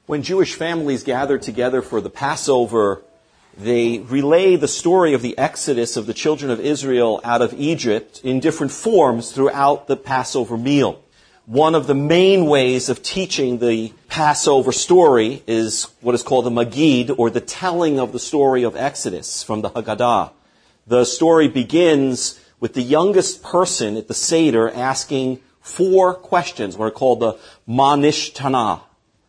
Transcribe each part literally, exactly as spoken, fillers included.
When Jewish families gather together for the Passover, they relay the story of the exodus of the children of Israel out of Egypt in different forms throughout the Passover meal. One of the main ways of teaching the Passover story is what is called the Magid, or the telling of the story of Exodus from the Haggadah. The story begins with the youngest person at the Seder asking four questions, what are called the Manishtana.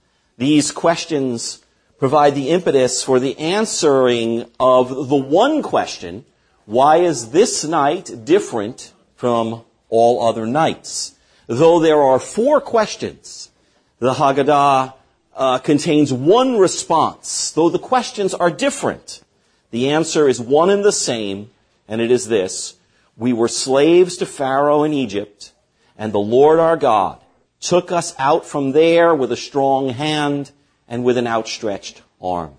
These questions provide the impetus for the answering of the one question, why is this night different from all other nights? Though there are four questions, the Haggadah uh, contains one response. Though the questions are different, the answer is one and the same, and it is this: we were slaves to Pharaoh in Egypt, and the Lord our God took us out from there with a strong hand and with an outstretched arm.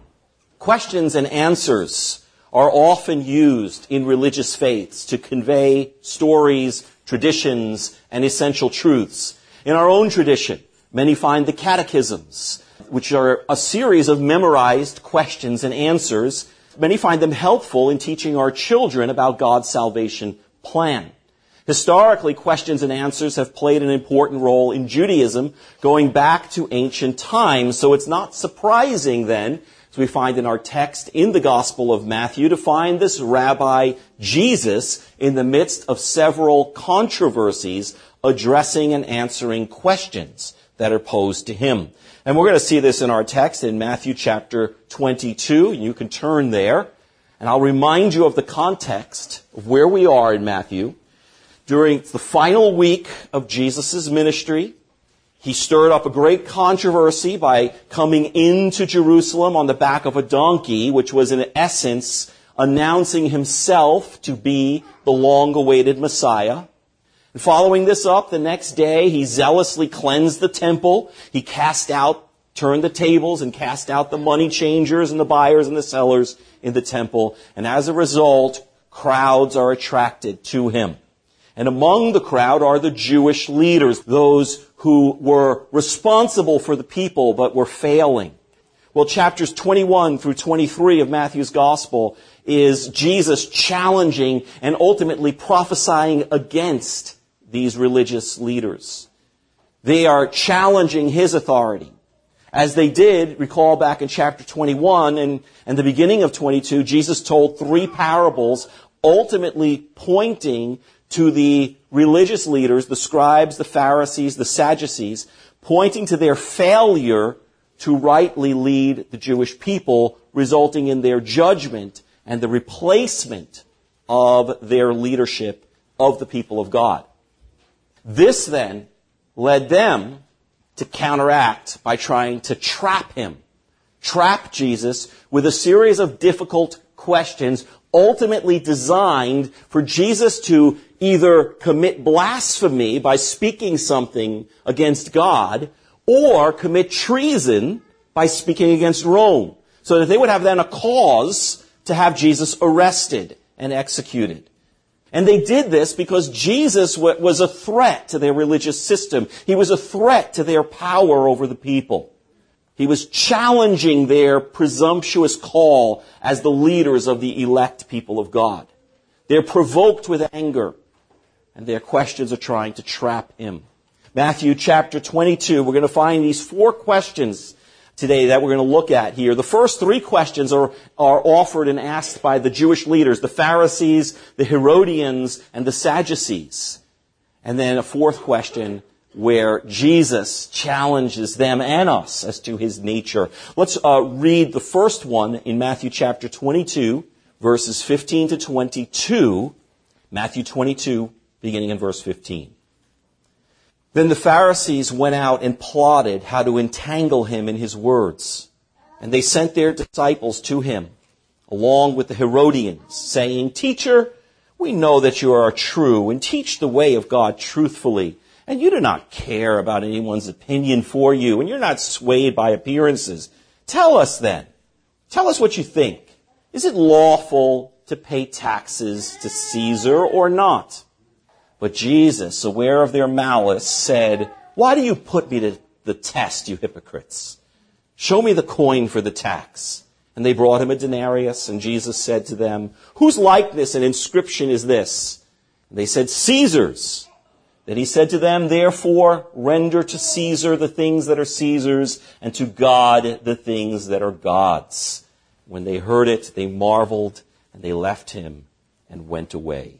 Questions and answers are often used in religious faiths to convey stories, traditions, and essential truths. In our own tradition, many find the catechisms, which are a series of memorized questions and answers. Many find them helpful in teaching our children about God's salvation plan. Historically, questions and answers have played an important role in Judaism going back to ancient times, so it's not surprising then, as we find in our text in the Gospel of Matthew, to find this Rabbi Jesus in the midst of several controversies addressing and answering questions that are posed to him. And we're going to see this in our text in Matthew chapter twenty-two. You can turn there, and I'll remind you of the context of where we are in Matthew. During the final week of Jesus' ministry, he stirred up a great controversy by coming into Jerusalem on the back of a donkey, which was in essence announcing himself to be the long-awaited Messiah. And following this up, the next day, he zealously cleansed the temple. He cast out, turned the tables and cast out the money changers and the buyers and the sellers in the temple. And as a result, crowds are attracted to him. And among the crowd are the Jewish leaders, those who were responsible for the people but were failing. Well, chapters twenty-one through twenty-three of Matthew's Gospel is Jesus challenging and ultimately prophesying against these religious leaders. They are challenging his authority. As they did, recall back in chapter twenty-one and, and the beginning of twenty-two, Jesus told three parables ultimately pointing to the religious leaders, the scribes, the Pharisees, the Sadducees, pointing to their failure to rightly lead the Jewish people, resulting in their judgment and the replacement of their leadership of the people of God. This then led them to counteract by trying to trap him, trap Jesus with a series of difficult questions ultimately designed for Jesus to either commit blasphemy by speaking something against God or commit treason by speaking against Rome, so that they would have then a cause to have Jesus arrested and executed. And they did this because Jesus was a threat to their religious system. He was a threat to their power over the people. He was challenging their presumptuous call as the leaders of the elect people of God. They're provoked with anger, and their questions are trying to trap him. Matthew chapter twenty-two, we're going to find these four questions today that we're going to look at here. The first three questions are, are offered and asked by the Jewish leaders, the Pharisees, the Herodians, and the Sadducees. And then a fourth question where Jesus challenges them and us as to his nature. Let's uh, read the first one in Matthew chapter twenty-two, verses fifteen to twenty-two. Matthew twenty-two, beginning in verse fifteen. Then the Pharisees went out and plotted how to entangle him in his words. And they sent their disciples to him, along with the Herodians, saying, "Teacher, we know that you are true and teach the way of God truthfully. And you do not care about anyone's opinion for you, and you're not swayed by appearances. Tell us then, tell us what you think. Is it lawful to pay taxes to Caesar or not?" But Jesus, aware of their malice, said, "Why do you put me to the test, you hypocrites? Show me the coin for the tax. And they brought him a denarius, and Jesus said to them, whose likeness and inscription is this? And they said, Caesar's. Then he said to them, therefore, render to Caesar the things that are Caesar's, and to God the things that are God's. When they heard it, they marveled, and they left him and went away.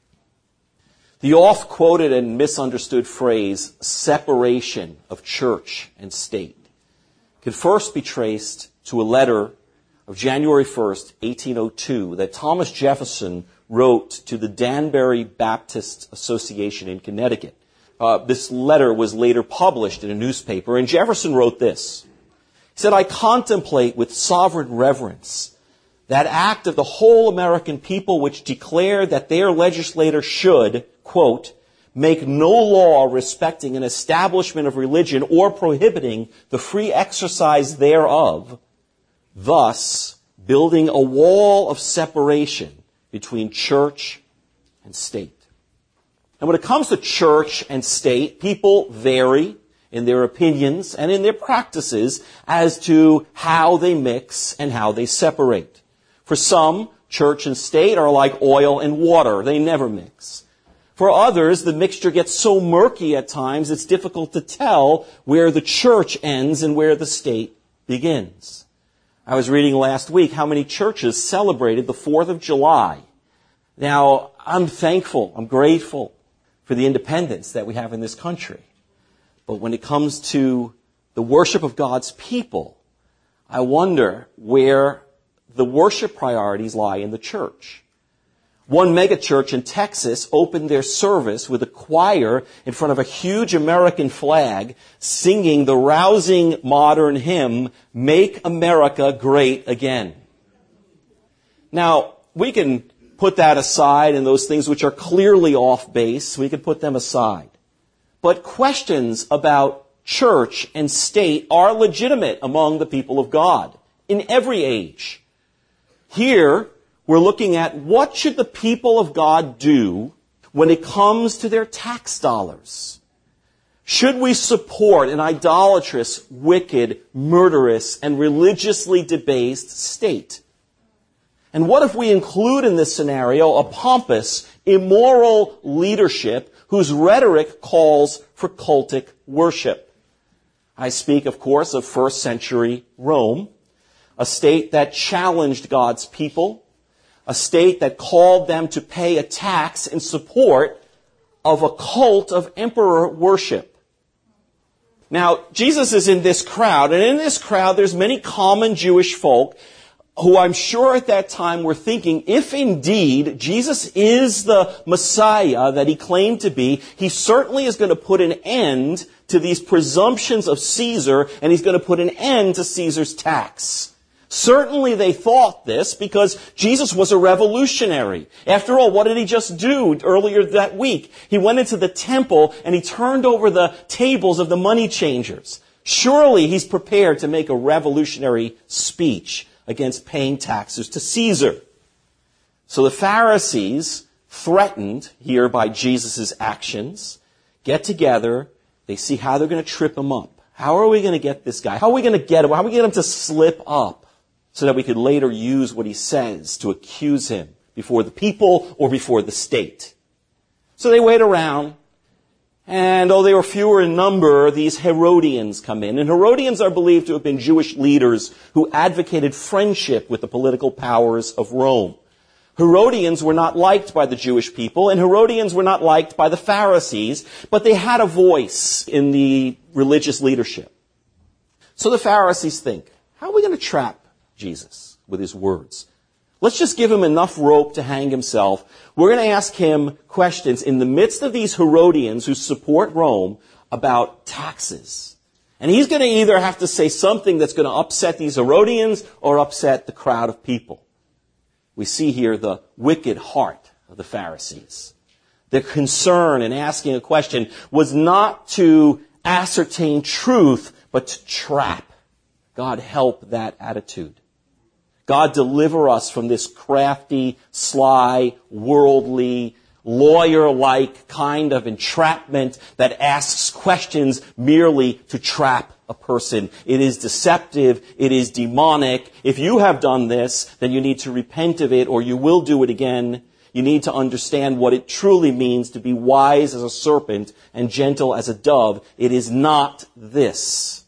The oft-quoted and misunderstood phrase, separation of church and state, could first be traced to a letter of January first, eighteen oh two, that Thomas Jefferson wrote to the Danbury Baptist Association in Connecticut. Uh, this letter was later published in a newspaper, and Jefferson wrote this. He said, I contemplate with sovereign reverence that act of the whole American people which declared that their legislator should, quote, make no law respecting an establishment of religion or prohibiting the free exercise thereof, thus building a wall of separation between church and state. And when it comes to church and state, people vary in their opinions and in their practices as to how they mix and how they separate. For some, church and state are like oil and water. They never mix. For others, the mixture gets so murky at times, it's difficult to tell where the church ends and where the state begins. I was reading last week how many churches celebrated the fourth of July. Now, I'm thankful, I'm grateful for the independence that we have in this country. But when it comes to the worship of God's people, I wonder where the worship priorities lie in the church. One megachurch in Texas opened their service with a choir in front of a huge American flag singing the rousing modern hymn, Make America Great Again. Now, we can put that aside, and those things which are clearly off base, we can put them aside. But questions about church and state are legitimate among the people of God in every age. Here, we're looking at what should the people of God do when it comes to their tax dollars. Should we support an idolatrous, wicked, murderous, and religiously debased state? And what if we include in this scenario a pompous, immoral leadership whose rhetoric calls for cultic worship? I speak, of course, of first century Rome, a state that challenged God's people, a state that called them to pay a tax in support of a cult of emperor worship. Now, Jesus is in this crowd, and in this crowd there's many common Jewish folk who I'm sure at that time were thinking, if indeed Jesus is the Messiah that he claimed to be, he certainly is going to put an end to these presumptions of Caesar, and he's going to put an end to Caesar's tax. Certainly they thought this because Jesus was a revolutionary. After all, what did he just do earlier that week? He went into the temple and he turned over the tables of the money changers. Surely he's prepared to make a revolutionary speech against paying taxes to Caesar. So the Pharisees, threatened here by Jesus' actions, get together. They see how they're going to trip him up. How are we going to get this guy? How are we going to get him? How are we going to get him to slip up so that we could later use what he says to accuse him before the people or before the state? So they wait around. And though they were fewer in number, these Herodians come in. And Herodians are believed to have been Jewish leaders who advocated friendship with the political powers of Rome. Herodians were not liked by the Jewish people, and Herodians were not liked by the Pharisees, but they had a voice in the religious leadership. So the Pharisees think, how are we going to trap Jesus with his words? Let's just give him enough rope to hang himself. We're going to ask him questions in the midst of these Herodians who support Rome about taxes. And he's going to either have to say something that's going to upset these Herodians or upset the crowd of people. We see here the wicked heart of the Pharisees. Their concern in asking a question was not to ascertain truth, but to trap. God help that attitude. God deliver us from this crafty, sly, worldly, lawyer-like kind of entrapment that asks questions merely to trap a person. It is deceptive. It is demonic. If you have done this, then you need to repent of it or you will do it again. You need to understand what it truly means to be wise as a serpent and gentle as a dove. It is not this.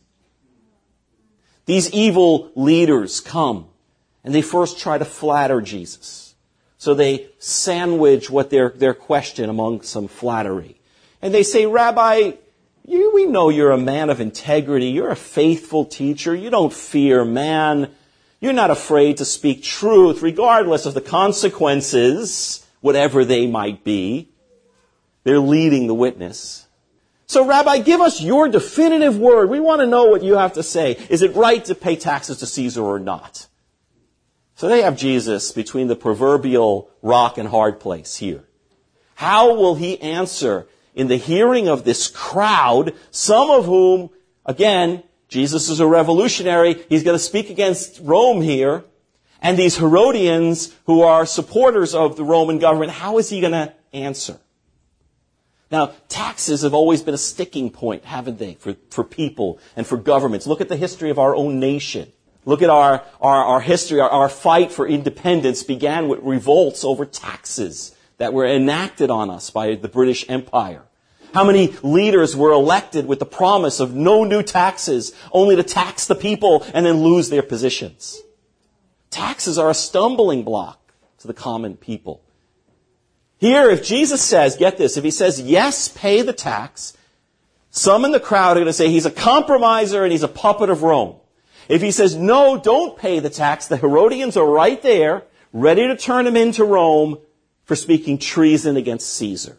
These evil leaders come and they first try to flatter Jesus. So they sandwich what their, their question among some flattery. And they say, Rabbi, you, we know you're a man of integrity. You're a faithful teacher. You don't fear man. You're not afraid to speak truth regardless of the consequences, whatever they might be. They're leading the witness. So Rabbi, give us your definitive word. We want to know what you have to say. Is it right to pay taxes to Caesar or not? So they have Jesus between the proverbial rock and hard place here. How will he answer in the hearing of this crowd, some of whom, again, Jesus is a revolutionary. He's going to speak against Rome here. And these Herodians who are supporters of the Roman government, how is he going to answer? Now, taxes have always been a sticking point, haven't they, for, for people and for governments. Look at the history of our own nation. Look at our, our, our history. Our, our fight for independence began with revolts over taxes that were enacted on us by the British Empire. How many leaders were elected with the promise of no new taxes, only to tax the people and then lose their positions? Taxes are a stumbling block to the common people. Here, if Jesus says, get this, if he says, yes, pay the tax, some in the crowd are going to say he's a compromiser and he's a puppet of Rome. If he says, no, don't pay the tax, the Herodians are right there, ready to turn him into Rome for speaking treason against Caesar.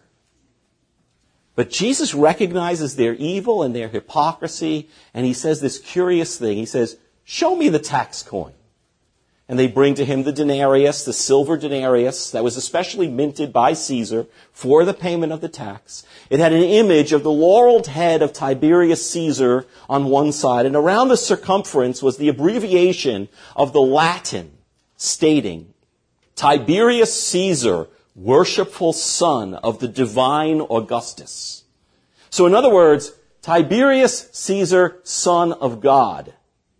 But Jesus recognizes their evil and their hypocrisy, and he says this curious thing. He says, show me the tax coin. And they bring to him the denarius, the silver denarius that was especially minted by Caesar for the payment of the tax. It had an image of the laureled head of Tiberius Caesar on one side, and around the circumference was the abbreviation of the Latin stating, Tiberius Caesar, worshipful son of the divine Augustus. So in other words, Tiberius Caesar, son of God.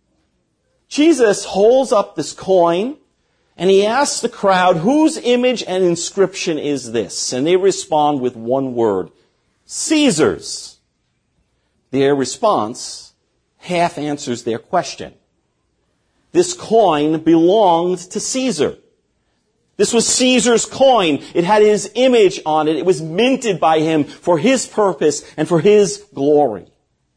Jesus holds up this coin and he asks the crowd, whose image and inscription is this? And they respond with one word, Caesar's. Their response half answers their question. This coin belonged to Caesar. This was Caesar's coin. It had his image on it. It was minted by him for his purpose and for his glory.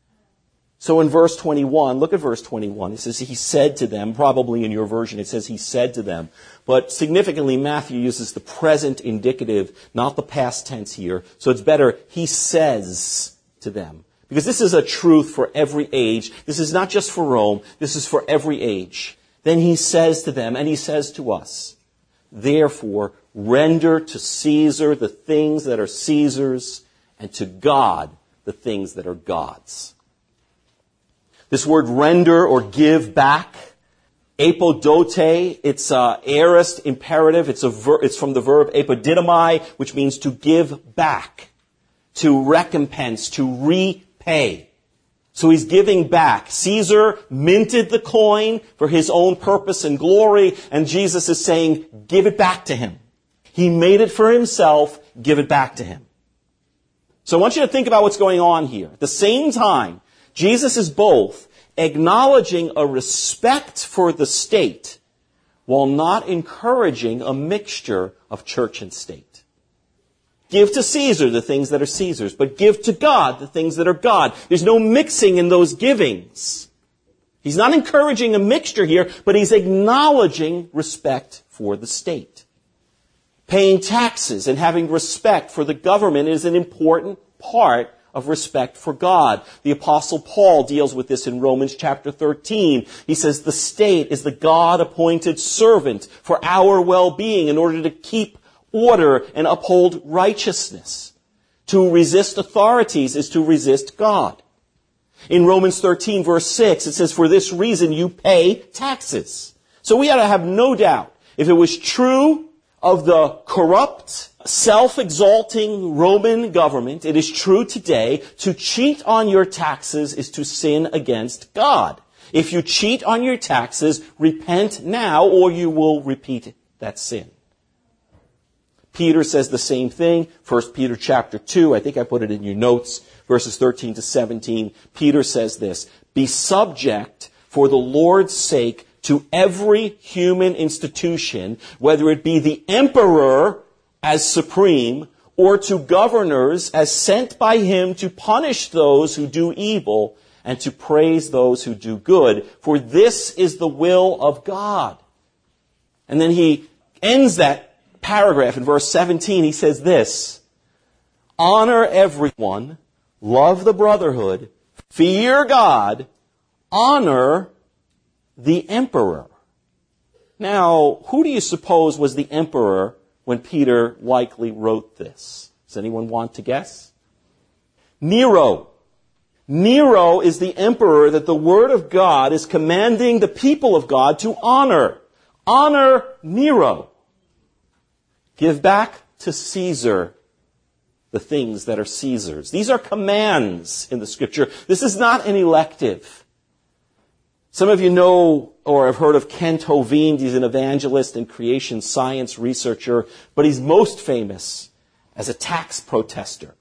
So in verse twenty-one, look at verse twenty-one. It says, he said to them, probably in your version it says he said to them. But significantly, Matthew uses the present indicative, not the past tense here. So it's better, he says to them. Because this is a truth for every age. This is not just for Rome. This is for every age. Then he says to them, and he says to us, therefore, render to Caesar the things that are Caesar's, and to God the things that are God's. This word render or give back, apodote, it's a aorist imperative. It's a ver- it's from the verb apodidomai, which means to give back, to recompense, to repay. So he's giving back. Caesar minted the coin for his own purpose and glory, and Jesus is saying, give it back to him. He made it for himself, give it back to him. So I want you to think about what's going on here. At the same time, Jesus is both acknowledging a respect for the state while not encouraging a mixture of church and state. Give to Caesar the things that are Caesar's, but give to God the things that are God. There's no mixing in those givings. He's not encouraging a mixture here, but he's acknowledging respect for the state. Paying taxes and having respect for the government is an important part of respect for God. The Apostle Paul deals with this in Romans chapter thirteen. He says the state is the God-appointed servant for our well-being in order to keep order and uphold righteousness. To resist authorities is to resist God. In Romans thirteen verse six, it says, for this reason you pay taxes. So we ought to have no doubt, if it was true of the corrupt self-exalting Roman government, it is true today, to cheat on your taxes is to sin against God. If you cheat on your taxes, repent now or you will repeat that sin. Peter says the same thing. First Peter chapter two, I think I put it in your notes, verses thirteen to seventeen. Peter says this, "Be subject for the Lord's sake to every human institution, whether it be the emperor as supreme, or to governors as sent by him to punish those who do evil and to praise those who do good. For this is the will of God." And then he ends that paragraph in verse seventeen. He says this, "Honor everyone, love the brotherhood, fear God, honor the emperor." Now, who do you suppose was the emperor when Peter likely wrote this? Does anyone want to guess? Nero. Nero is the emperor that the Word of God is commanding the people of God to honor. Honor Nero. Give back to Caesar the things that are Caesar's. These are commands in the Scripture. This is not an elective. Some of you know or have heard of Kent Hovind. He's an evangelist and creation science researcher, but he's most famous as a tax protester.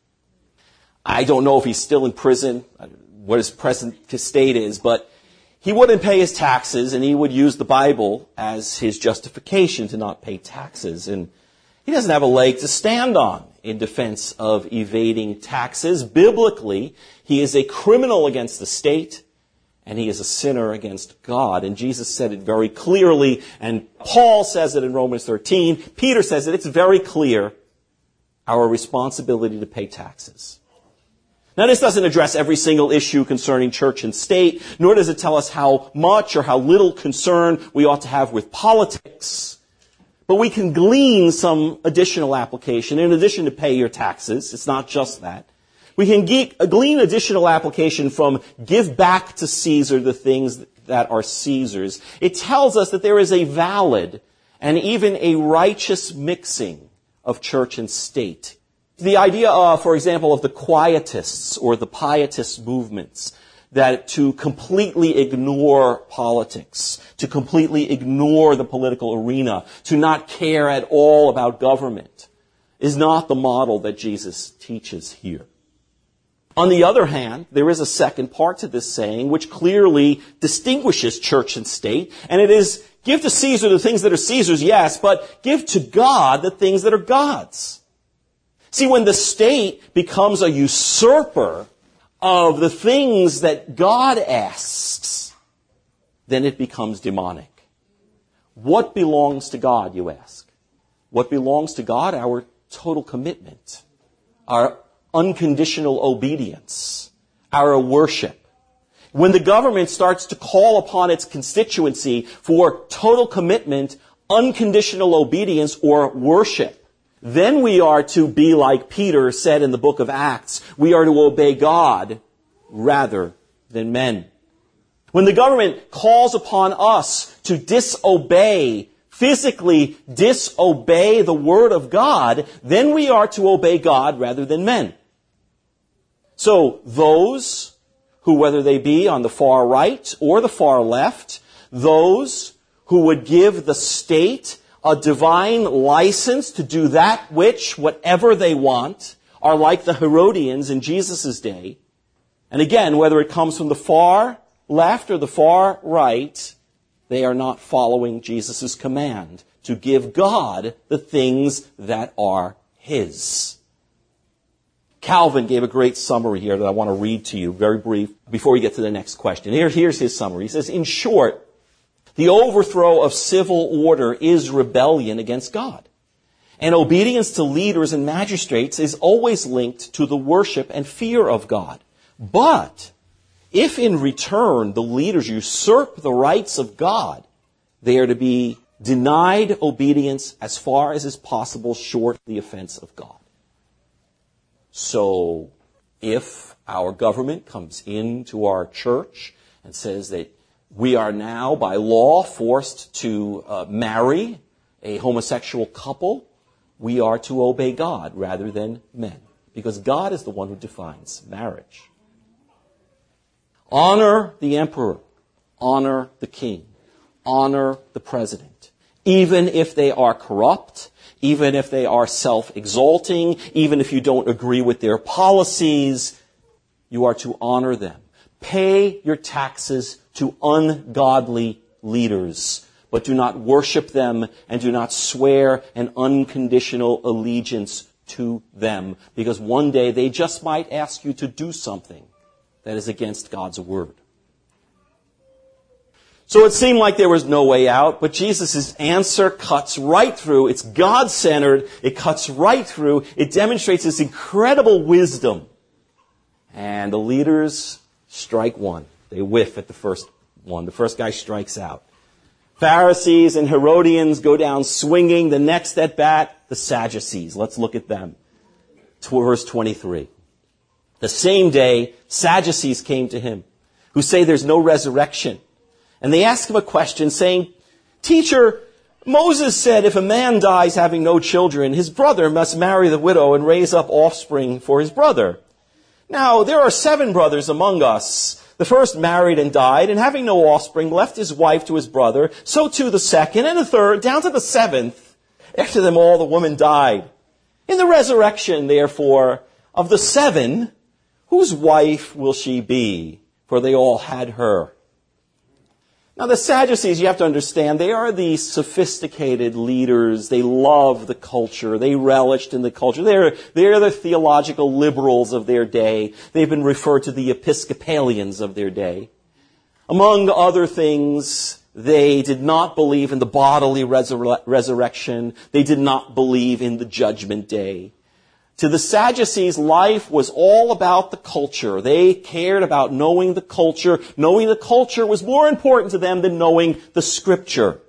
I don't know if he's still in prison, what his present state is, but he wouldn't pay his taxes, and he would use the Bible as his justification to not pay taxes. And he doesn't have a leg to stand on in defense of evading taxes. Biblically, he is a criminal against the state, and he is a sinner against God. And Jesus said it very clearly, and Paul says it in Romans thirteen. Peter says it. It's very clear, our responsibility to pay taxes. Now, this doesn't address every single issue concerning church and state, nor does it tell us how much or how little concern we ought to have with politics. But we can glean some additional application in addition to pay your taxes. It's not just that. We can glean additional application from give back to Caesar the things that are Caesar's. It tells us that there is a valid and even a righteous mixing of church and state. The idea, uh, for example, of the Quietists or the Pietist movements, that to completely ignore politics, to completely ignore the political arena, to not care at all about government, is not the model that Jesus teaches here. On the other hand, there is a second part to this saying which clearly distinguishes church and state, and it is give to Caesar the things that are Caesar's, yes, but give to God the things that are God's. See, when the state becomes a usurper of the things that God asks, then it becomes demonic. What belongs to God, you ask? What belongs to God? Our total commitment, our unconditional obedience, our worship. When the government starts to call upon its constituency for total commitment, unconditional obedience, or worship, then we are to be like Peter said in the book of Acts. We are to obey God rather than men. When the government calls upon us to disobey, physically disobey the Word of God, then we are to obey God rather than men. So those who, whether they be on the far right or the far left, those who would give the state a divine license to do that which, whatever they want, are like the Herodians in Jesus' day. And again, whether it comes from the far left or the far right, they are not following Jesus' command to give God the things that are His. Calvin gave a great summary here that I want to read to you, very brief, before we get to the next question. Here, here's his summary. He says, in short, the overthrow of civil order is rebellion against God. And obedience to leaders and magistrates is always linked to the worship and fear of God. But if in return the leaders usurp the rights of God, they are to be denied obedience as far as is possible short of the offense of God. So if our government comes into our church and says that we are now, by law, forced to uh, marry a homosexual couple, we are to obey God rather than men, because God is the one who defines marriage. Honor the emperor. Honor the king. Honor the president. Even if they are corrupt, even if they are self-exalting, even if you don't agree with their policies, you are to honor them. Pay your taxes to ungodly leaders, but do not worship them and do not swear an unconditional allegiance to them, because one day they just might ask you to do something that is against God's word. So it seemed like there was no way out, but Jesus' answer cuts right through. It's God-centered. It cuts right through. It demonstrates this incredible wisdom. And the leaders strike one. They whiff at the first one. The first guy strikes out. Pharisees and Herodians go down swinging. The next at bat, the Sadducees. Let's look at them. Verse twenty-three. The same day, Sadducees came to him, who say there's no resurrection. And they ask him a question, saying, Teacher, Moses said if a man dies having no children, his brother must marry the widow and raise up offspring for his brother. Now, there are seven brothers among us. The first married and died, and having no offspring, left his wife to his brother. So too the second and the third, down to the seventh. After them all, the woman died. In the resurrection, therefore, of the seven, whose wife will she be? For they all had her. Now, the Sadducees, you have to understand, they are the sophisticated leaders. They love the culture. They relished in the culture. They're, they're the theological liberals of their day. They've been referred to the Episcopalians of their day. Among other things, they did not believe in the bodily resur- resurrection. They did not believe in the judgment day. To the Sadducees, life was all about the culture. They cared about knowing the culture. Knowing the culture was more important to them than knowing the Scripture.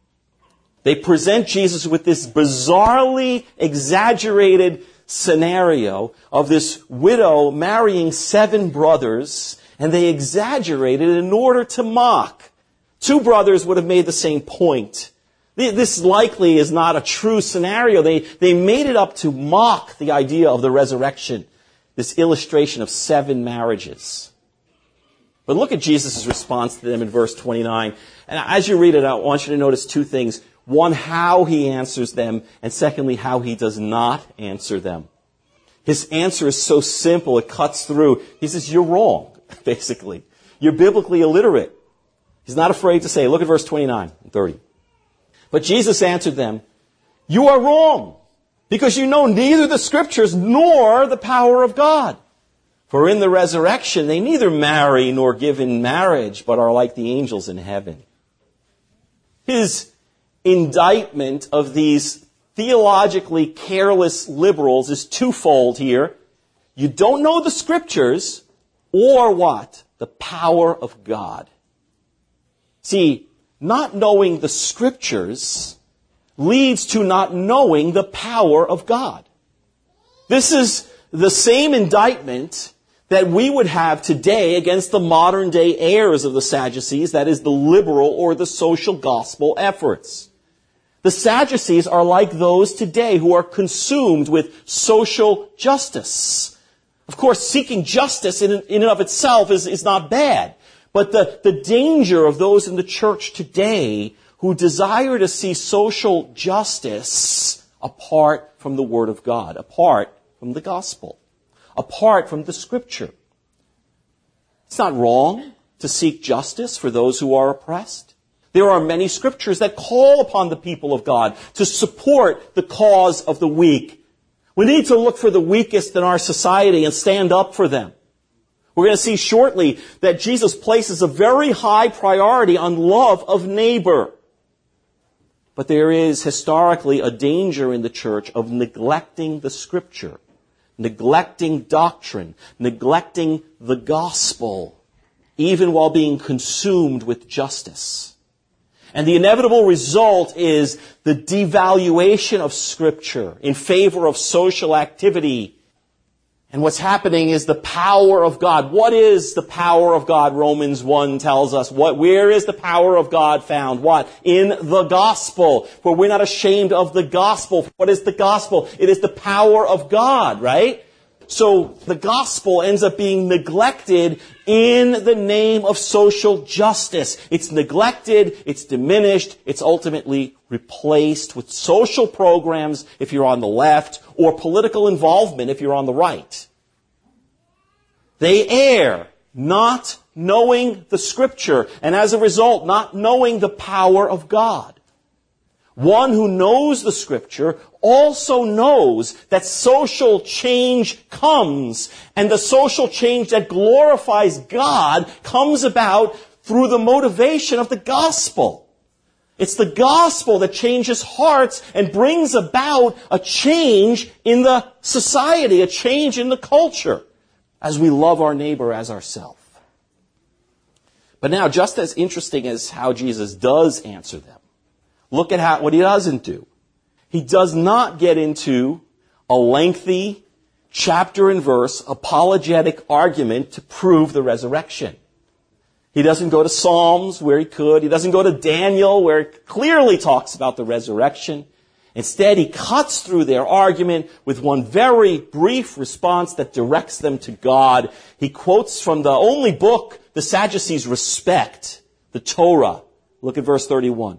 They present Jesus with this bizarrely exaggerated scenario of this widow marrying seven brothers, and they exaggerate it in order to mock. Two brothers would have made the same point. This likely is not a true scenario. They, they made it up to mock the idea of the resurrection, this illustration of seven marriages. But look at Jesus' response to them in verse twenty-nine. And as you read it, I want you to notice two things. One, how he answers them, and secondly, how he does not answer them. His answer is so simple, it cuts through. He says, you're wrong, basically. You're biblically illiterate. He's not afraid to say, look at verse twenty-nine and thirty. But Jesus answered them, you are wrong, because you know neither the Scriptures nor the power of God. For in the resurrection they neither marry nor give in marriage, but are like the angels in heaven. His indictment of these theologically careless liberals is twofold here. You don't know the Scriptures, or what? The power of God. See, not knowing the Scriptures leads to not knowing the power of God. This is the same indictment that we would have today against the modern day heirs of the Sadducees, that is the liberal or the social gospel efforts. The Sadducees are like those today who are consumed with social justice. Of course, seeking justice in, in and of itself is, is not bad. But the, the danger of those in the church today who desire to see social justice apart from the Word of God, apart from the gospel, apart from the Scripture. It's not wrong to seek justice for those who are oppressed. There are many Scriptures that call upon the people of God to support the cause of the weak. We need to look for the weakest in our society and stand up for them. We're going to see shortly that Jesus places a very high priority on love of neighbor. But there is historically a danger in the church of neglecting the Scripture, neglecting doctrine, neglecting the gospel, even while being consumed with justice. And the inevitable result is the devaluation of Scripture in favor of social activity And what's happening is the power of God. What is the power of God? Romans one tells us. What, where is the power of God found? What? In the gospel. For we're not ashamed of the gospel. What is the gospel? It is the power of God, right? So the gospel ends up being neglected in the name of social justice. It's neglected, it's diminished, it's ultimately replaced with social programs if you're on the left, or political involvement if you're on the right. They err, not knowing the Scripture, and as a result, not knowing the power of God. One who knows the Scripture also knows that social change comes, and the social change that glorifies God comes about through the motivation of the gospel. It's the gospel that changes hearts and brings about a change in the society, a change in the culture, as we love our neighbor as ourselves. But now, just as interesting as how Jesus does answer them, look at how, what he doesn't do. He does not get into a lengthy chapter and verse apologetic argument to prove the resurrection. He doesn't go to Psalms where he could. He doesn't go to Daniel where it clearly talks about the resurrection. Instead, he cuts through their argument with one very brief response that directs them to God. He quotes from the only book the Sadducees respect, the Torah. Look at verse thirty-one.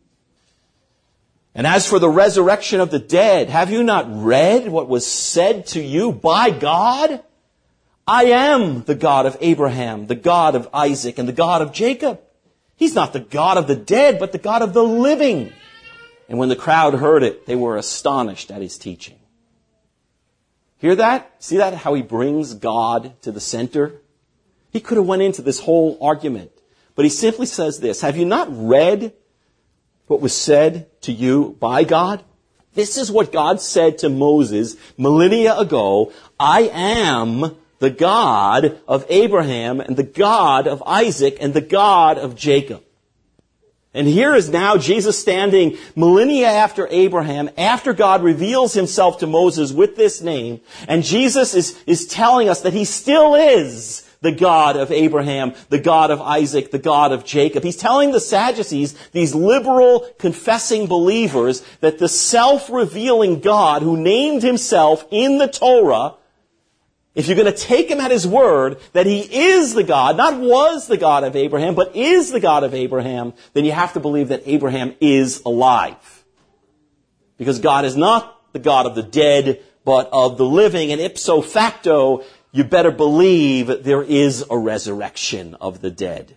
And as for the resurrection of the dead, have you not read what was said to you by God? I am the God of Abraham, the God of Isaac, and the God of Jacob. He's not the God of the dead, but the God of the living. And when the crowd heard it, they were astonished at his teaching. Hear that? See that? How he brings God to the center? He could have went into this whole argument. But he simply says this, have you not read what was said to you by God? This is what God said to Moses millennia ago. I am the God of Abraham and the God of Isaac and the God of Jacob. And here is now Jesus standing millennia after Abraham, after God reveals himself to Moses with this name. And Jesus is, is telling us that he still is the God of Abraham, the God of Isaac, the God of Jacob. He's telling the Sadducees, these liberal, confessing believers, that the self-revealing God who named himself in the Torah, if you're going to take him at his word, that he is the God, not was the God of Abraham, but is the God of Abraham, then you have to believe that Abraham is alive. Because God is not the God of the dead, but of the living, and ipso facto, you better believe there is a resurrection of the dead.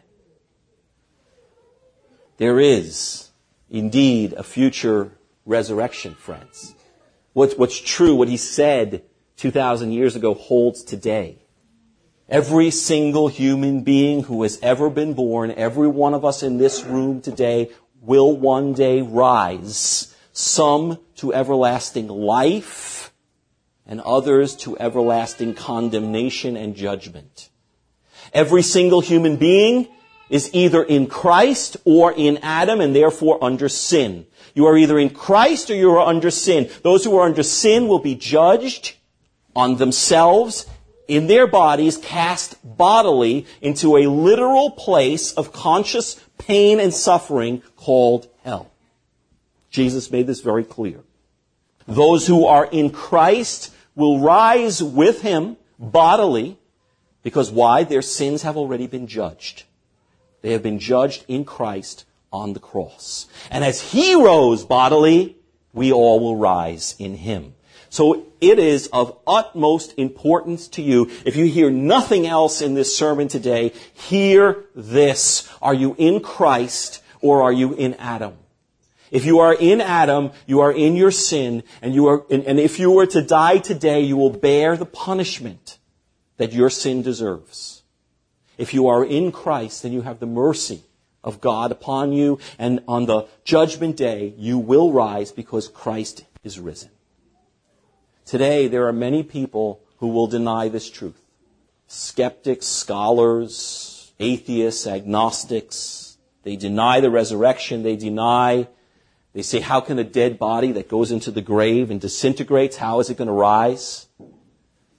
There is indeed a future resurrection, friends. What's, what's true, what he said two thousand years ago holds today. Every single human being who has ever been born, every one of us in this room today, will one day rise, some to everlasting life, and others to everlasting condemnation and judgment. Every single human being is either in Christ or in Adam, and therefore under sin. You are either in Christ or you are under sin. Those who are under sin will be judged on themselves, in their bodies, cast bodily into a literal place of conscious pain and suffering called hell. Jesus made this very clear. Those who are in Christ will rise with him bodily, because why? Their sins have already been judged. They have been judged in Christ on the cross. And as he rose bodily, we all will rise in him. So it is of utmost importance to you, if you hear nothing else in this sermon today, hear this. Are you in Christ or are you in Adam? If you are in Adam, you are in your sin, and you are, and, and if you were to die today, you will bear the punishment that your sin deserves. If you are in Christ, then you have the mercy of God upon you, and on the judgment day, you will rise because Christ is risen. Today, there are many people who will deny this truth. Skeptics, scholars, atheists, agnostics. They deny the resurrection. They deny, they say, how can a dead body that goes into the grave and disintegrates, how is it going to rise?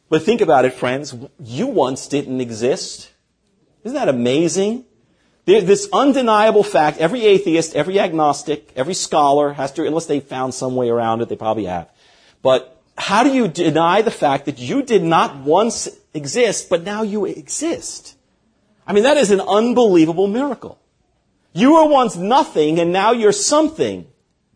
But think about it, friends. You once didn't exist. Isn't that amazing? This undeniable fact, every atheist, every agnostic, every scholar has to, unless they found some way around it, they probably have. But how do you deny the fact that you did not once exist, but now you exist? I mean, that is an unbelievable miracle. You were once nothing, and now you're something.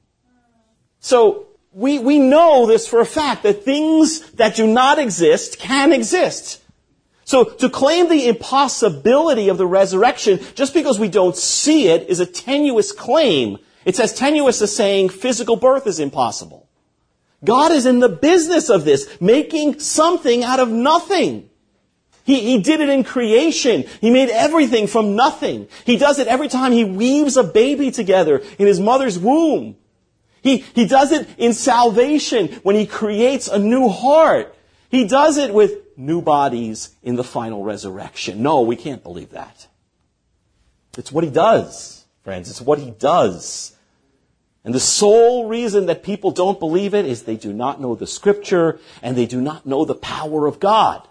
So, we, we know this for a fact, that things that do not exist can exist. So to claim the impossibility of the resurrection just because we don't see it is a tenuous claim. It's as tenuous as saying physical birth is impossible. God is in the business of this, making something out of nothing. He, he did it in creation. He made everything from nothing. He does it every time he weaves a baby together in his mother's womb. He, he does it in salvation when he creates a new heart. He does it with new bodies in the final resurrection. No, we can't believe that. It's what he does, friends. It's what he does. And the sole reason that people don't believe it is they do not know the Scripture and they do not know the power of God.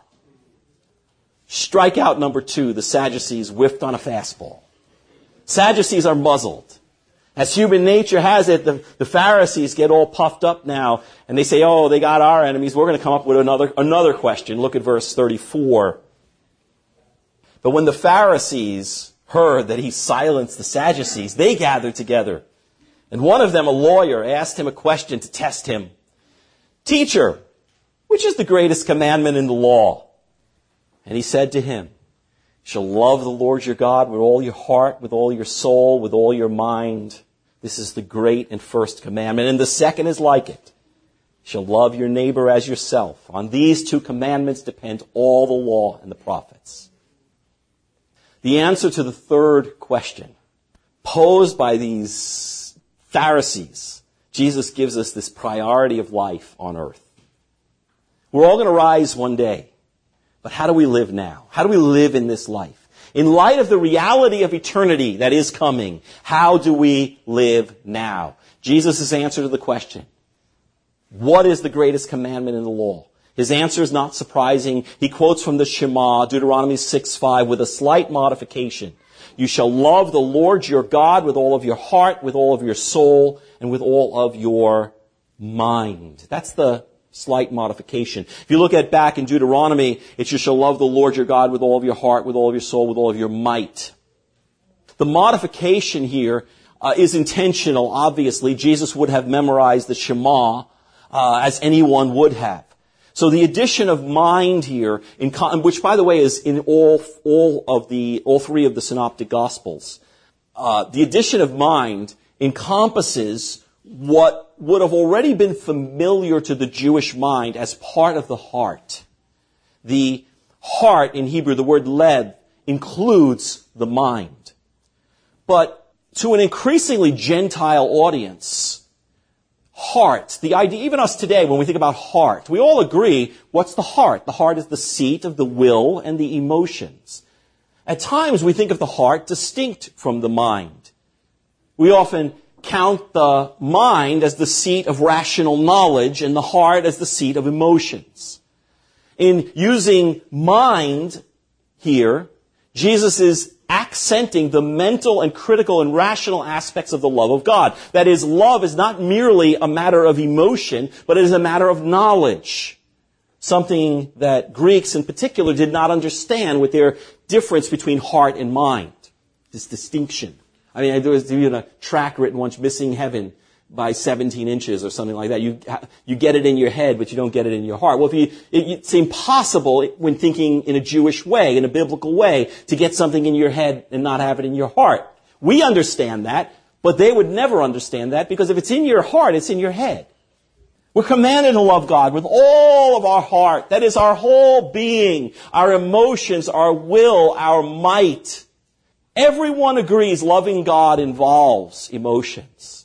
Strikeout number two, the Sadducees whiffed on a fastball. Sadducees are muzzled. As human nature has it, the, the Pharisees get all puffed up now, and they say, oh, they got our enemies. We're going to come up with another, another question. Look at verse thirty-four. But when the Pharisees heard that he silenced the Sadducees, they gathered together. And one of them, a lawyer, asked him a question to test him. Teacher, which is the greatest commandment in the law? And he said to him, you shall love the Lord your God with all your heart, with all your soul, with all your mind. This is the great and first commandment. And the second is like it. You shall love your neighbor as yourself. On these two commandments depend all the law and the prophets. The answer to the third question, posed by these Pharisees, Jesus gives us this priority of life on earth. We're all going to rise one day. But how do we live now? How do we live in this life? In light of the reality of eternity that is coming, how do we live now? Jesus' answer to the question, what is the greatest commandment in the law? His answer is not surprising. He quotes from the Shema, Deuteronomy six five, with a slight modification. You shall love the Lord your God with all of your heart, with all of your soul, and with all of your mind. That's the slight modification. If you look at back in Deuteronomy, it's you shall love the Lord your God with all of your heart, with all of your soul, with all of your might. The modification here uh, is intentional, obviously. Jesus would have memorized the Shema uh, as anyone would have. So the addition of mind here, in, which by the way is in all all of the all three of the synoptic gospels, uh, the addition of mind encompasses what would have already been familiar to the Jewish mind as part of the heart. The heart in Hebrew, the word lev, includes the mind. But to an increasingly Gentile audience, heart, the idea, even us today, when we think about heart, we all agree, what's the heart? The heart is the seat of the will and the emotions. At times, we think of the heart distinct from the mind. We often count the mind as the seat of rational knowledge and the heart as the seat of emotions. In using mind here, Jesus is accenting the mental and critical and rational aspects of the love of God. That is, love is not merely a matter of emotion, but it is a matter of knowledge. Something that Greeks in particular did not understand with their difference between heart and mind. This distinction. I mean, there was even a track written once, Missing Heaven by seventeen inches or something like that. You you get it in your head, but you don't get it in your heart. Well, if you, it, it's impossible when thinking in a Jewish way, in a biblical way, to get something in your head and not have it in your heart. We understand that, but they would never understand that, because if it's in your heart, it's in your head. We're commanded to love God with all of our heart. That is our whole being, our emotions, our will, our might. Everyone agrees loving God involves emotions.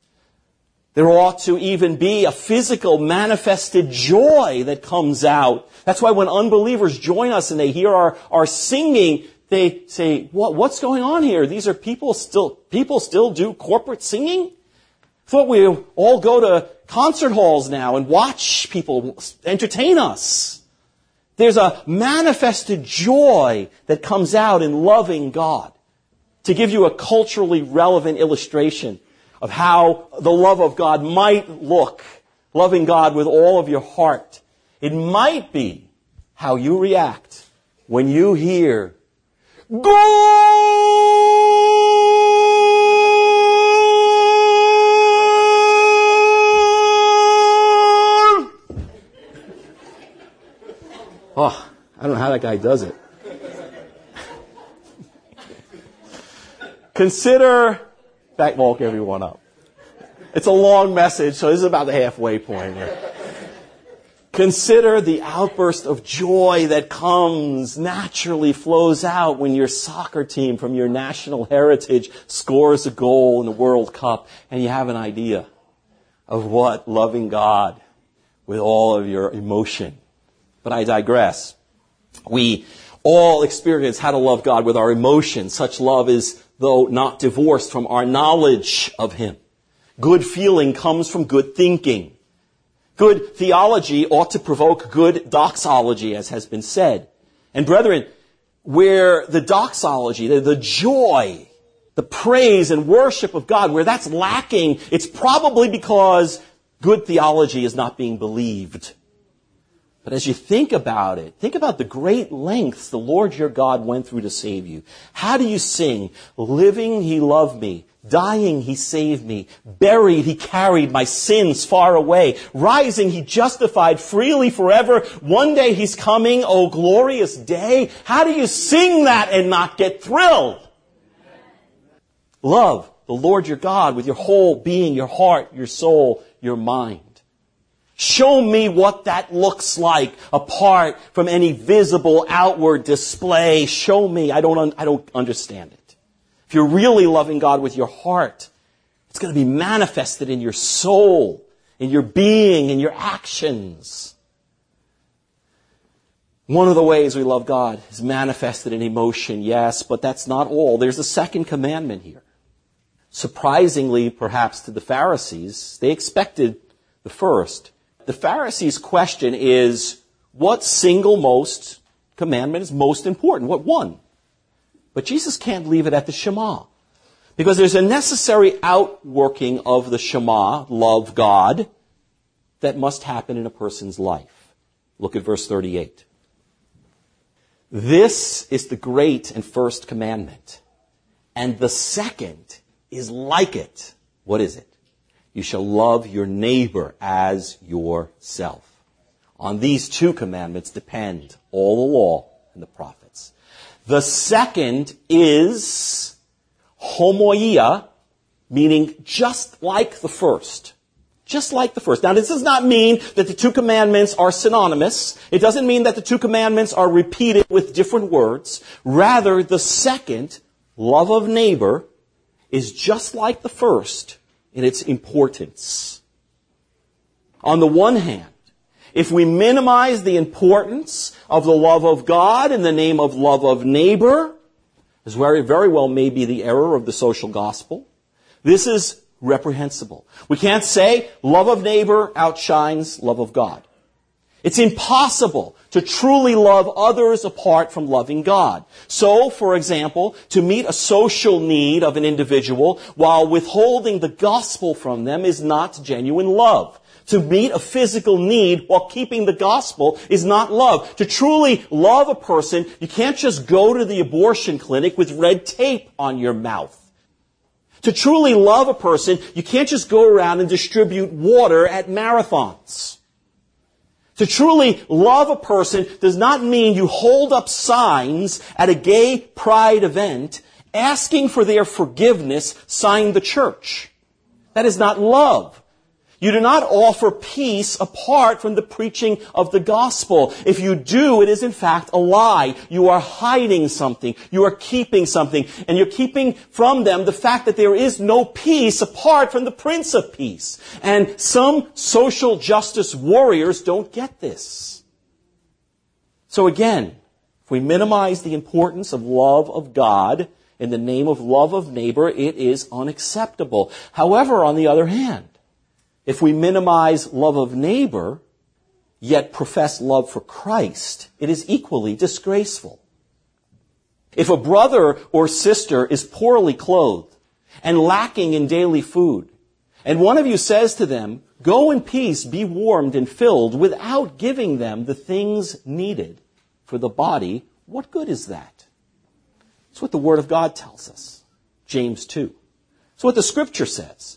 There ought to even be a physical manifested joy that comes out. That's why when unbelievers join us and they hear our, our singing, they say, what, what's going on here? These are people still, people still do corporate singing? I thought we all go to concert halls now and watch people entertain us. There's a manifested joy that comes out in loving God. To give you a culturally relevant illustration of how the love of God might look, loving God with all of your heart, it might be how you react when you hear, "Goal!" Oh, I don't know how that guy does it. Consider, back walk everyone up. It's a long message, so this is about the halfway point here. Consider the outburst of joy that comes, naturally flows out when your soccer team from your national heritage scores a goal in the World Cup, and you have an idea of what loving God with all of your emotion. But I digress. We all experience how to love God with our emotions. Such love is, though not divorced from our knowledge of Him. Good feeling comes from good thinking. Good theology ought to provoke good doxology, as has been said. And brethren, where the doxology, the, the joy, the praise and worship of God, where that's lacking, it's probably because good theology is not being believed. But as you think about it, think about the great lengths the Lord your God went through to save you. How do you sing, "Living He loved me, dying He saved me, buried He carried my sins far away, rising He justified freely forever, one day He's coming, oh glorious day"? How do you sing that and not get thrilled? Love the Lord your God with your whole being, your heart, your soul, your mind. Show me what that looks like apart from any visible outward display. Show me. I don't, un- I don't understand it. If you're really loving God with your heart, it's going to be manifested in your soul, in your being, in your actions. One of the ways we love God is manifested in emotion, yes, but that's not all. There's a second commandment here. Surprisingly, perhaps to the Pharisees, they expected the first. The Pharisees' question is, what single most commandment is most important? What one? But Jesus can't leave it at the Shema. Because there's a necessary outworking of the Shema, love God, that must happen in a person's life. Look at verse thirty-eight. This is the great and first commandment. And the second is like it. What is it? You shall love your neighbor as yourself. On these two commandments depend all the law and the prophets. The second is homoia, meaning just like the first. Just like the first. Now, this does not mean that the two commandments are synonymous. It doesn't mean that the two commandments are repeated with different words. Rather, the second, love of neighbor, is just like the first in its importance. On the one hand, if we minimize the importance of the love of God in the name of love of neighbor, as very, very well may be the error of the social gospel, this is reprehensible. We can't say love of neighbor outshines love of God. It's impossible to truly love others apart from loving God. So, for example, to meet a social need of an individual while withholding the gospel from them is not genuine love. To meet a physical need while keeping the gospel is not love. To truly love a person, you can't just go to the abortion clinic with red tape on your mouth. To truly love a person, you can't just go around and distribute water at marathons. To truly love a person does not mean you hold up signs at a gay pride event asking for their forgiveness, sign the church. That is not love. You do not offer peace apart from the preaching of the gospel. If you do, it is in fact a lie. You are hiding something. You are keeping something. And you're keeping from them the fact that there is no peace apart from the Prince of Peace. And some social justice warriors don't get this. So again, if we minimize the importance of love of God in the name of love of neighbor, it is unacceptable. However, on the other hand, if we minimize love of neighbor yet profess love for Christ, it is equally disgraceful. If a brother or sister is poorly clothed and lacking in daily food, and one of you says to them, "Go in peace, be warmed and filled," without giving them the things needed for the body, what good is that? It's what the Word of God tells us. James two. It's what the Scripture says.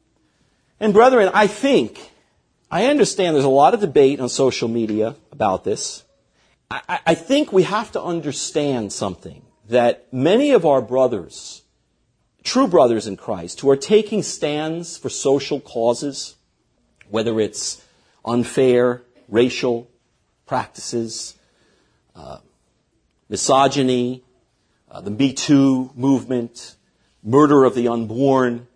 And brethren, I think, I understand there's a lot of debate on social media about this. I, I think we have to understand something, that many of our brothers, true brothers in Christ, who are taking stands for social causes, whether it's unfair racial practices, uh, misogyny, uh, the Me Too movement, murder of the unborn,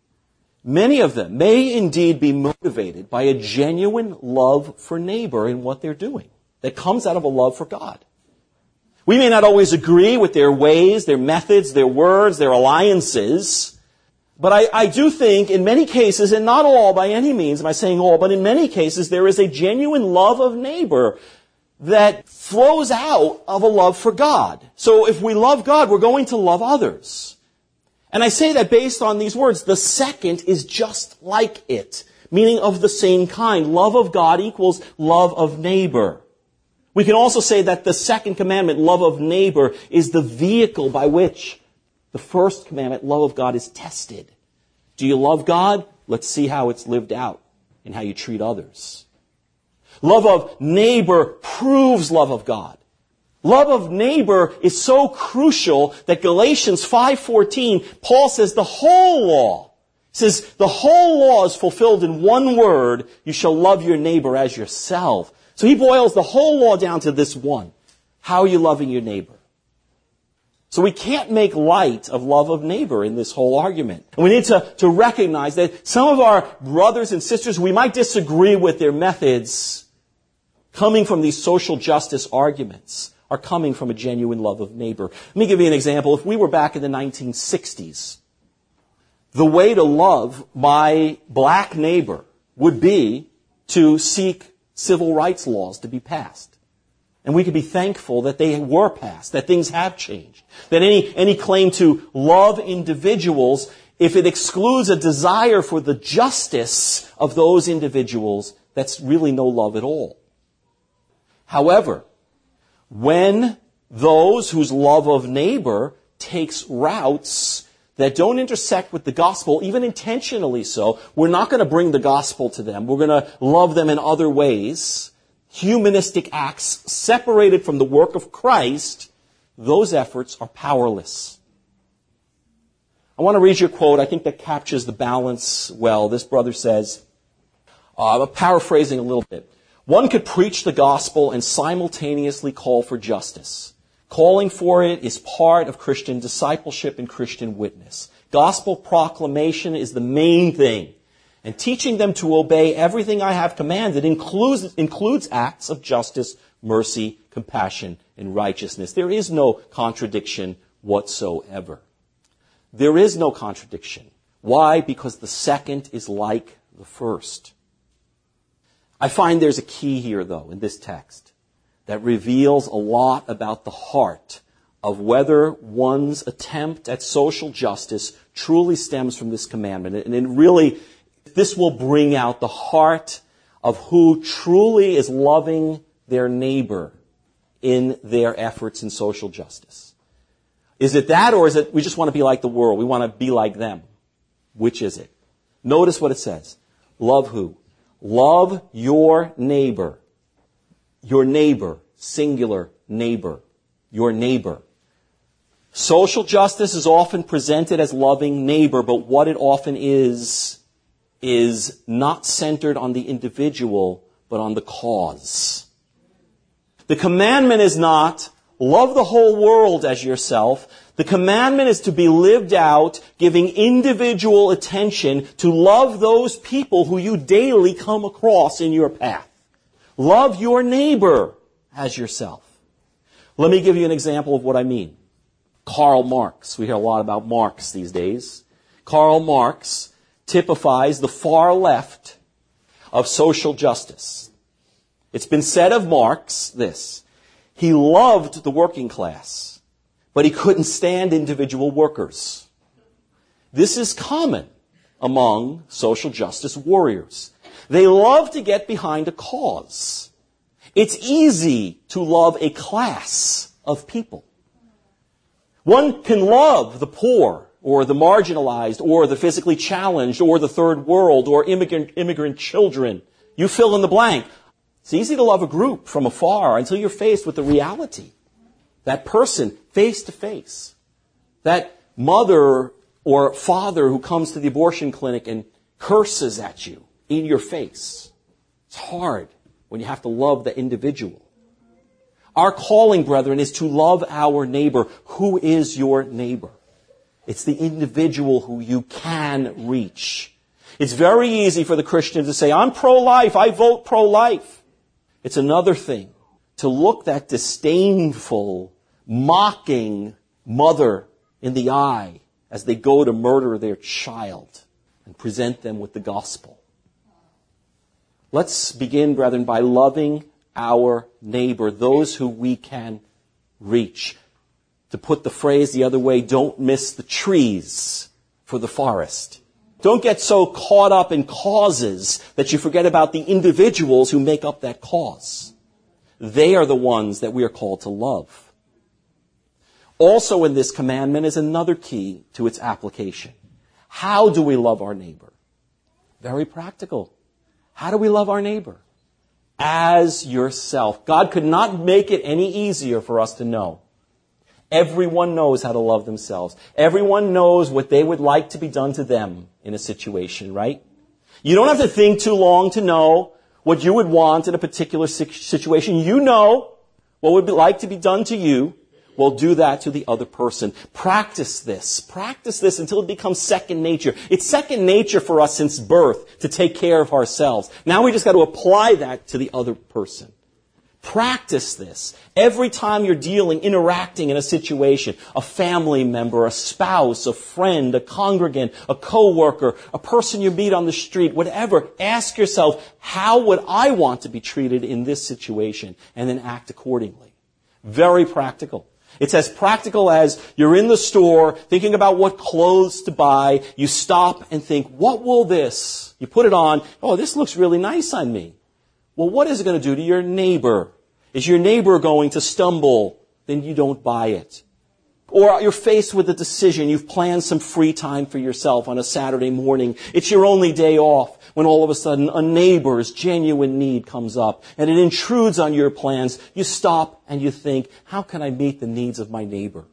many of them may indeed be motivated by a genuine love for neighbor in what they're doing that comes out of a love for God. We may not always agree with their ways, their methods, their words, their alliances, but I, I do think in many cases, and not all by any means am I saying all, but in many cases there is a genuine love of neighbor that flows out of a love for God. So if we love God, we're going to love others. And I say that based on these words. The second is just like it, meaning of the same kind. Love of God equals love of neighbor. We can also say that the second commandment, love of neighbor, is the vehicle by which the first commandment, love of God, is tested. Do you love God? Let's see how it's lived out and how you treat others. Love of neighbor proves love of God. Love of neighbor is so crucial that Galatians five fourteen, Paul says the whole law, says the whole law is fulfilled in one word, you shall love your neighbor as yourself. So he boils the whole law down to this one. How are you loving your neighbor? So we can't make light of love of neighbor in this whole argument. And we need to, to recognize that some of our brothers and sisters, we might disagree with their methods coming from these social justice arguments, are coming from a genuine love of neighbor. Let me give you an example. If we were back in the nineteen sixties, the way to love my black neighbor would be to seek civil rights laws to be passed. And we could be thankful that they were passed, that things have changed. That any, any claim to love individuals, if it excludes a desire for the justice of those individuals, that's really no love at all. However, when those whose love of neighbor takes routes that don't intersect with the gospel, even intentionally so, we're not going to bring the gospel to them. We're going to love them in other ways. Humanistic acts separated from the work of Christ, those efforts are powerless. I want to read you a quote. I think that captures the balance well. This brother says, uh, I'm paraphrasing a little bit. One could preach the gospel and simultaneously call for justice. Calling for it is part of Christian discipleship and Christian witness. Gospel proclamation is the main thing. And teaching them to obey everything I have commanded includes, includes acts of justice, mercy, compassion, and righteousness. There is no contradiction whatsoever. There is no contradiction. Why? Because the second is like the first. I find there's a key here, though, in this text that reveals a lot about the heart of whether one's attempt at social justice truly stems from this commandment. And it really, this will bring out the heart of who truly is loving their neighbor in their efforts in social justice. Is it that, or is it we just want to be like the world? We want to be like them. Which is it? Notice what it says. Love who? Love your neighbor. Your neighbor. Singular neighbor. Your neighbor. Social justice is often presented as loving neighbor, but what it often is, is not centered on the individual, but on the cause. The commandment is not, love the whole world as yourself. The commandment is to be lived out, giving individual attention to love those people who you daily come across in your path. Love your neighbor as yourself. Let me give you an example of what I mean. Karl Marx. We hear a lot about Marx these days. Karl Marx typifies the far left of social justice. It's been said of Marx this: he loved the working class, but he couldn't stand individual workers. This is common among social justice warriors. They love to get behind a cause. It's easy to love a class of people. One can love the poor, or the marginalized, or the physically challenged, or the third world, or immigrant, immigrant children. You fill in the blank. It's easy to love a group from afar until you're faced with the reality. That person face to face. That mother or father who comes to the abortion clinic and curses at you in your face. It's hard when you have to love the individual. Our calling, brethren, is to love our neighbor. Who is your neighbor? It's the individual who you can reach. It's very easy for the Christian to say, I'm pro-life, I vote pro-life. It's another thing to look that disdainful, mocking mother in the eye as they go to murder their child and present them with the gospel. Let's begin, brethren, by loving our neighbor, those who we can reach. To put the phrase the other way, don't miss the trees for the forest. Don't get so caught up in causes that you forget about the individuals who make up that cause. They are the ones that we are called to love. Also in this commandment is another key to its application. How do we love our neighbor? Very practical. How do we love our neighbor? As yourself. God could not make it any easier for us to know. Everyone knows how to love themselves. Everyone knows what they would like to be done to them in a situation, right? You don't have to think too long to know what you would want in a particular situation. You know what would be like to be done to you. Well, do that to the other person. Practice this. Practice this until it becomes second nature. It's second nature for us since birth to take care of ourselves. Now we just got to apply that to the other person. Practice this. Every time you're dealing, interacting in a situation, a family member, a spouse, a friend, a congregant, a coworker, a person you meet on the street, whatever, ask yourself, how would I want to be treated in this situation? And then act accordingly. Very practical. It's as practical as you're in the store thinking about what clothes to buy. You stop and think, what will this? You put it on. Oh, this looks really nice on me. Well, what is it going to do to your neighbor? Is your neighbor going to stumble? Then you don't buy it. Or you're faced with a decision. You've planned some free time for yourself on a Saturday morning. It's your only day off when all of a sudden a neighbor's genuine need comes up and it intrudes on your plans. You stop and you think, how can I meet the needs of my neighbor?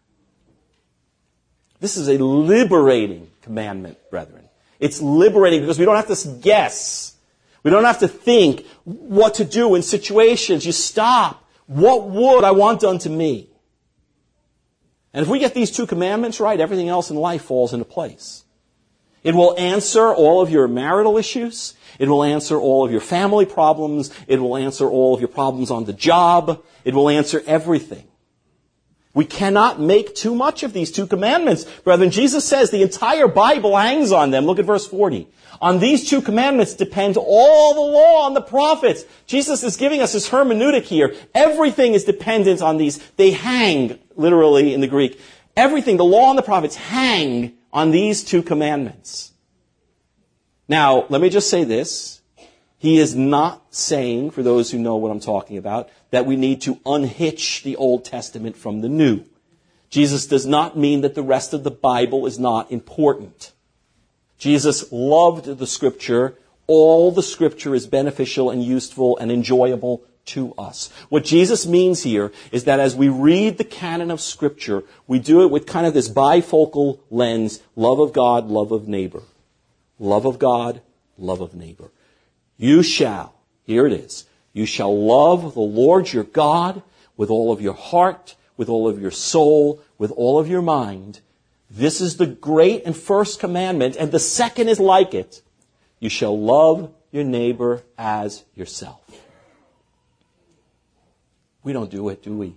This is a liberating commandment, brethren. It's liberating because we don't have to guess. We don't have to think what to do in situations. You stop. What would I want done to me? And if we get these two commandments right, everything else in life falls into place. It will answer all of your marital issues. It will answer all of your family problems. It will answer all of your problems on the job. It will answer everything. We cannot make too much of these two commandments. Brethren, Jesus says the entire Bible hangs on them. Look at verse forty. On these two commandments depend all the law and the prophets. Jesus is giving us his hermeneutic here. Everything is dependent on these. They hang, literally in the Greek. Everything, the law and the prophets hang on these two commandments. Now, let me just say this. He is not saying, for those who know what I'm talking about, that we need to unhitch the Old Testament from the New. Jesus does not mean that the rest of the Bible is not important. Jesus loved the Scripture. All the Scripture is beneficial and useful and enjoyable to us. What Jesus means here is that as we read the canon of Scripture, we do it with kind of this bifocal lens, love of God, love of neighbor. Love of God, love of neighbor. You shall, here it is, you shall love the Lord your God with all of your heart, with all of your soul, with all of your mind. This is the great and first commandment, and the second is like it. You shall love your neighbor as yourself. We don't do it, do we?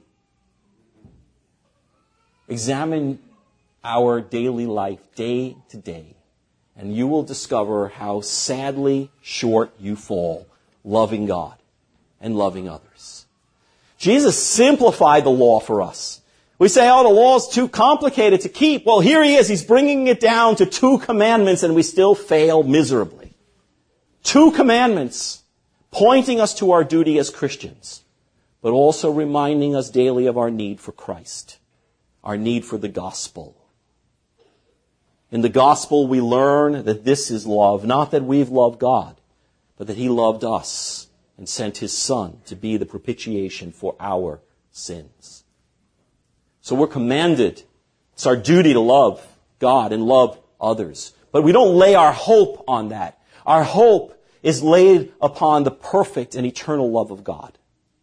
Examine our daily life, day to day, and you will discover how sadly short you fall loving God and loving others. Jesus simplified the law for us. We say, oh, the law is too complicated to keep. Well, here he is. He's bringing it down to two commandments, and we still fail miserably. Two commandments pointing us to our duty as Christians, but also reminding us daily of our need for Christ, our need for the gospel. In the gospel, we learn that this is love, not that we've loved God, but that he loved us and sent his Son to be the propitiation for our sins. So we're commanded, it's our duty to love God and love others. But we don't lay our hope on that. Our hope is laid upon the perfect and eternal love of God.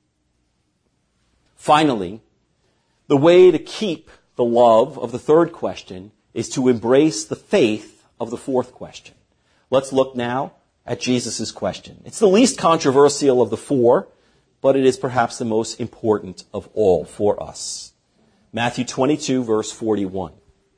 Finally, the way to keep the love of the third question is to embrace the faith of the fourth question. Let's look now at Jesus' question. It's the least controversial of the four, but it is perhaps the most important of all for us. Matthew twenty-two, verse forty-one.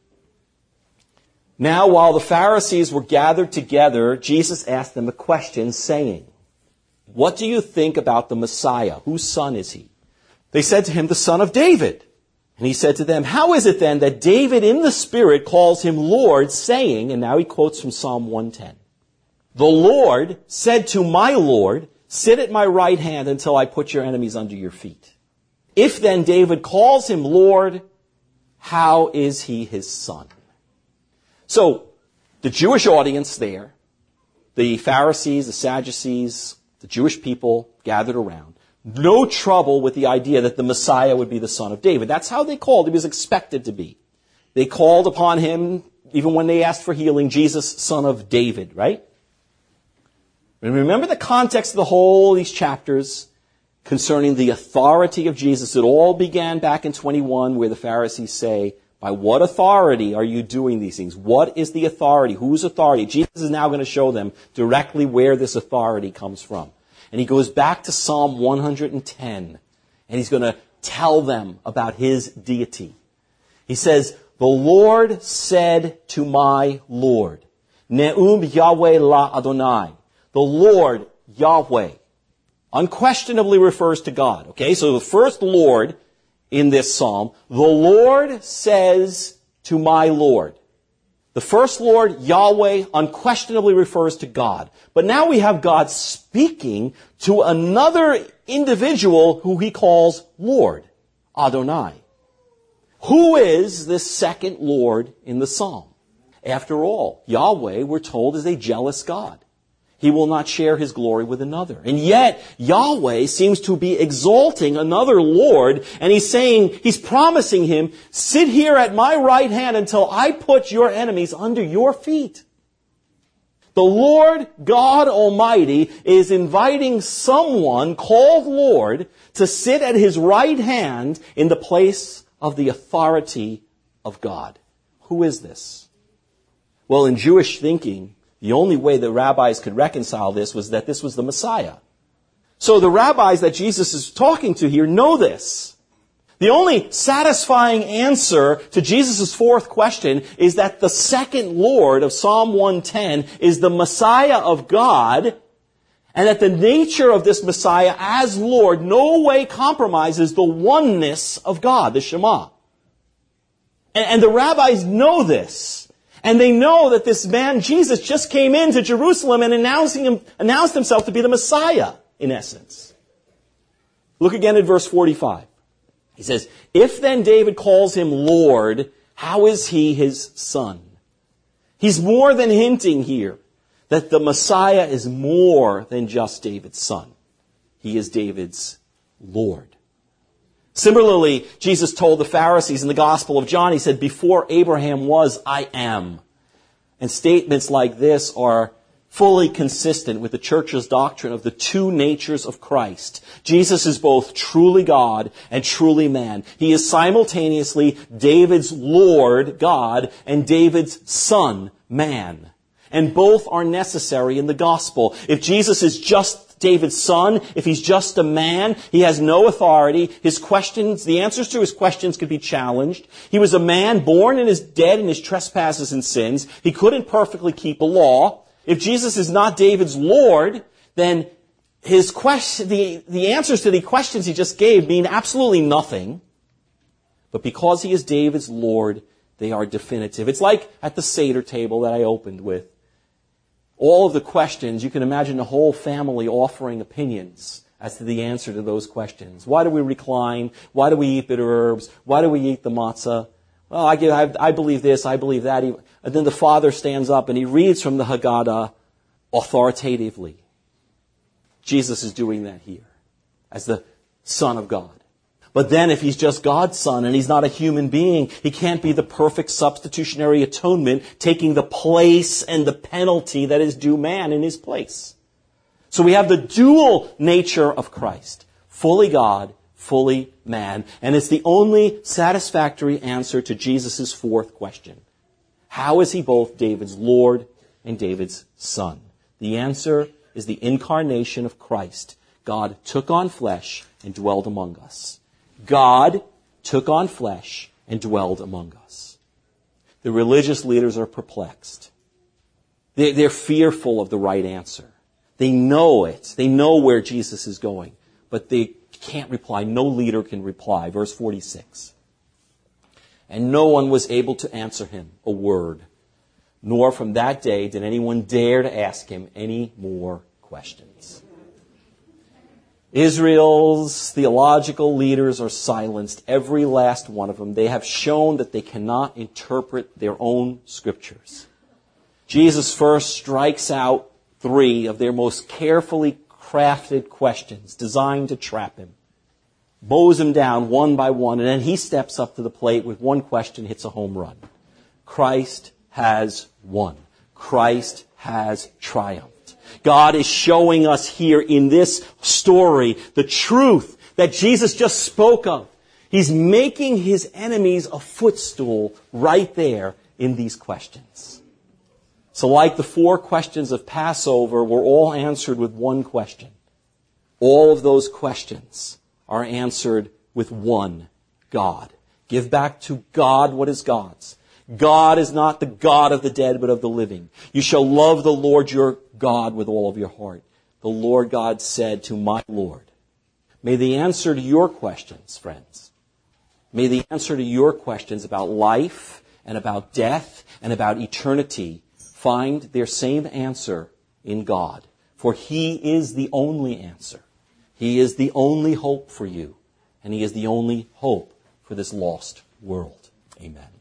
Now, while the Pharisees were gathered together, Jesus asked them a question, saying, "What do you think about the Messiah? Whose son is he?" They said to him, "The son of David." And he said to them, "How is it then that David in the Spirit calls him Lord, saying," and now he quotes from Psalm one ten, "The Lord said to my Lord, sit at my right hand until I put your enemies under your feet. If then David calls him Lord, how is he his son?" So, the Jewish audience there, the Pharisees, the Sadducees, the Jewish people gathered around, no trouble with the idea that the Messiah would be the son of David. That's how they called. He was expected to be. They called upon him, even when they asked for healing, Jesus, son of David, right? And remember the context of the whole, these chapters concerning the authority of Jesus. It all began back in twenty-one where the Pharisees say, by what authority are you doing these things? What is the authority? Whose authority? Jesus is now going to show them directly where this authority comes from. And he goes back to Psalm one hundred ten, and he's going to tell them about his deity. He says, "The Lord said to my Lord, Ne'um Yahweh la Adonai." The Lord, Yahweh, unquestionably refers to God. Okay, so the first Lord in this psalm, the Lord says to my Lord. The first Lord, Yahweh, unquestionably refers to God. But now we have God speaking to another individual who he calls Lord, Adonai. Who is this second Lord in the psalm? After all, Yahweh, we're told, is a jealous God. He will not share his glory with another. And yet, Yahweh seems to be exalting another Lord, and he's saying, he's promising him, sit here at my right hand until I put your enemies under your feet. The Lord God Almighty is inviting someone called Lord to sit at his right hand in the place of the authority of God. Who is this? Well, in Jewish thinking, the only way the rabbis could reconcile this was that this was the Messiah. So the rabbis that Jesus is talking to here know this. The only satisfying answer to Jesus' fourth question is that the second Lord of Psalm one ten is the Messiah of God, and that the nature of this Messiah as Lord no way compromises the oneness of God, the Shema. And, and the rabbis know this. And they know that this man, Jesus, just came into Jerusalem and announcing him, announced himself to be the Messiah, in essence. Look again at verse forty-five. He says, "If then David calls him Lord, how is he his son?" He's more than hinting here that the Messiah is more than just David's son. He is David's Lord. Similarly, Jesus told the Pharisees in the Gospel of John, he said, "Before Abraham was, I am." And statements like this are fully consistent with the church's doctrine of the two natures of Christ. Jesus is both truly God and truly man. He is simultaneously David's Lord, God, and David's Son, man. And both are necessary in the gospel. If Jesus is just David's son, if he's just a man, he has no authority. His questions, the answers to his questions could be challenged. He was a man born and is dead in his trespasses and sins. He couldn't perfectly keep a law. If Jesus is not David's Lord, then his question, the, the answers to the questions he just gave mean absolutely nothing. But because he is David's Lord, they are definitive. It's like at the Seder table that I opened with. All of the questions, you can imagine the whole family offering opinions as to the answer to those questions. Why do we recline? Why do we eat bitter herbs? Why do we eat the matzah? Well, I, give, I, I believe this, I believe that. And then the father stands up and he reads from the Haggadah authoritatively. Jesus is doing that here as the Son of God. But then if he's just God's son and he's not a human being, he can't be the perfect substitutionary atonement, taking the place and the penalty that is due man in his place. So we have the dual nature of Christ, fully God, fully man. And it's the only satisfactory answer to Jesus' fourth question. How is he both David's Lord and David's son? The answer is the incarnation of Christ. God took on flesh and dwelled among us. God took on flesh and dwelled among us. The religious leaders are perplexed. They're fearful of the right answer. They know it. They know where Jesus is going. But they can't reply. No leader can reply. Verse forty-six. And no one was able to answer him a word. Nor from that day did anyone dare to ask him any more questions. Israel's theological leaders are silenced, every last one of them. They have shown that they cannot interpret their own scriptures. Jesus first strikes out three of their most carefully crafted questions designed to trap him. Bows them down one by one, and then he steps up to the plate with one question, hits a home run. Christ has won. Christ has triumphed. God is showing us here in this story the truth that Jesus just spoke of. He's making his enemies a footstool right there in these questions. So like the four questions of Passover were all answered with one question. All of those questions are answered with one God. Give back to God what is God's. God is not the God of the dead, but of the living. You shall love the Lord your God with all of your heart. The Lord God said to my Lord. May the answer to your questions, friends, may the answer to your questions about life and about death and about eternity find their same answer in God. For he is the only answer. He is the only hope for you. And he is the only hope for this lost world. Amen.